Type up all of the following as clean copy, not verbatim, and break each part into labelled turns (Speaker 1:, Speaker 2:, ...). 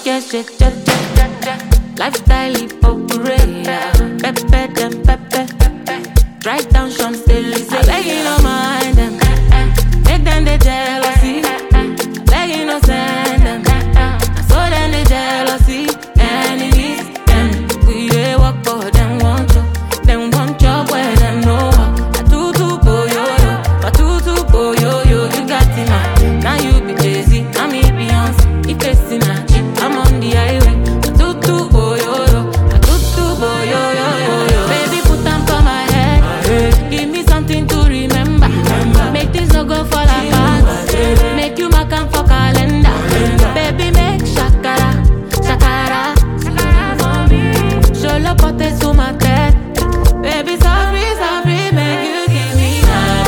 Speaker 1: get shit, lifestyle hypocrite. Pepe them pepe. Drive down Champs-Élysées. I beg you no mind them. Make them the jealousy. Beg you no send them. So then the jealousy. Enemies, them. We they work for them want you. Them want job where them know. Atutu boyoyo. Atutu boyoyo. You got it now. Now you be Jay-Z. Now me Beyonce. If it's in a cheap, I'm on the highway. Atutu boyoyo. Atutu boyoyo. Baby put them for my head. Give me something to remember. Make this no go fall apart. Make you mark and for calendar. Baby make shakara, shakara, shakara for me. Show love potes to my head. Baby sorry, sorry, make you give me my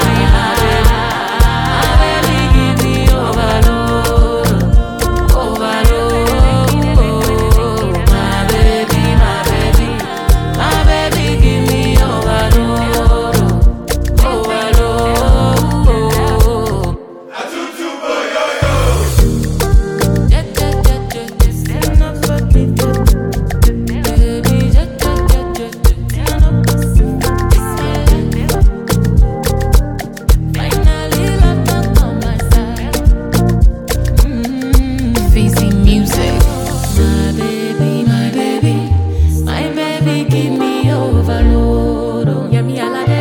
Speaker 1: baby, give me overload, overload. My baby, my baby, my baby, give me overload, overload.
Speaker 2: Fizzy music.
Speaker 1: My baby, give me overload. Oh, yeah, me a la